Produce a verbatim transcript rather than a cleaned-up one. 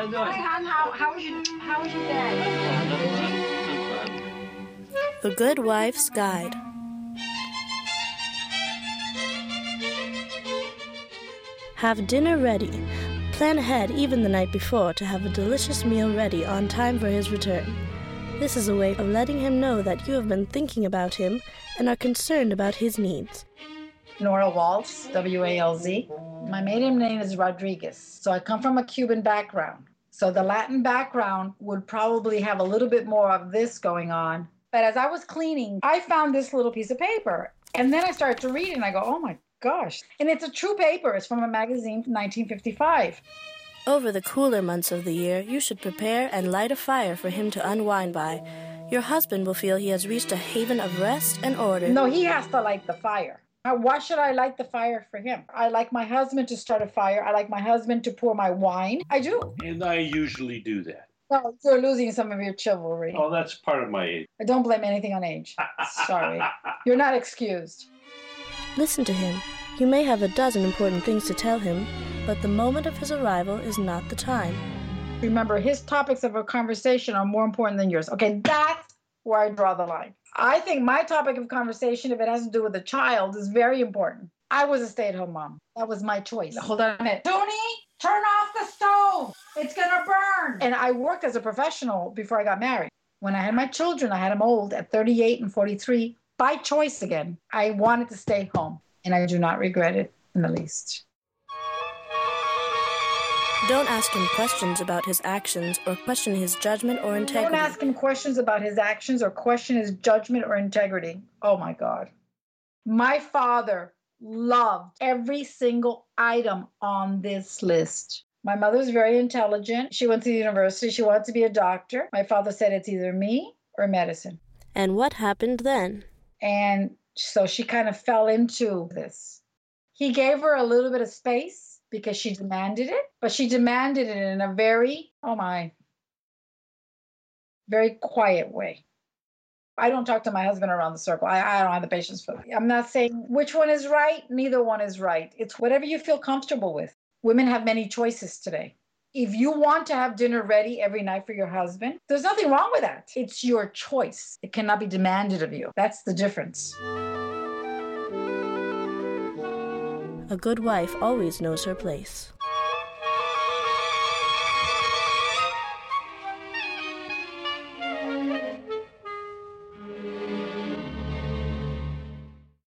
I know. Hi, hon. How, how was your How was your day? The Good Wife's Guide. Have dinner ready. Plan ahead even the night before to have a delicious meal ready on time for his return. This is a way of letting him know that you have been thinking about him and are concerned about his needs. Nora Waltz, W A L Z. My maiden name is Rodriguez, so I come from a Cuban background. So the Latin background would probably have a little bit more of this going on. But as I was cleaning, I found this little piece of paper. And then I started to read it, and I go, oh my gosh. And it's a true paper. It's from a magazine from nineteen fifty-five. Over the cooler months of the year, you should prepare and light a fire for him to unwind by. Your husband will feel he has reached a haven of rest and order. No, he has to light the fire. Now, why should I light the fire for him? I like my husband to start a fire. I like my husband to pour my wine. I do. And I usually do that. No, you're losing some of your chivalry. Oh, that's part of my age. I don't blame anything on age. Sorry. You're not excused. Listen to him. You may have a dozen important things to tell him, but the moment of his arrival is not the time. Remember, his topics of a conversation are more important than yours. Okay, that's where I draw the line. I think my topic of conversation, if it has to do with a child, is very important. I was a stay-at-home mom. That was my choice. Hold on a minute. Tony, turn off the stove. It's going to burn. And I worked as a professional before I got married. When I had my children, I had them old at thirty-eight and forty-three. By choice again, I wanted to stay home. And I do not regret it in the least. Don't ask him questions about his actions or question his judgment or integrity. Don't ask him questions about his actions or question his judgment or integrity. Oh, my God. My father loved every single item on this list. My mother's very intelligent. She went to the university. She wanted to be a doctor. My father said it's either me or medicine. And what happened then? And so she kind of fell into this. He gave her a little bit of space because she demanded it, but she demanded it in a very, oh my, very quiet way. I don't talk to my husband around the circle. I, I don't have the patience for it. I'm not saying which one is right. Neither one is right. It's whatever you feel comfortable with. Women have many choices today. If you want to have dinner ready every night for your husband, there's nothing wrong with that. It's your choice. It cannot be demanded of you. That's the difference. A good wife always knows her place.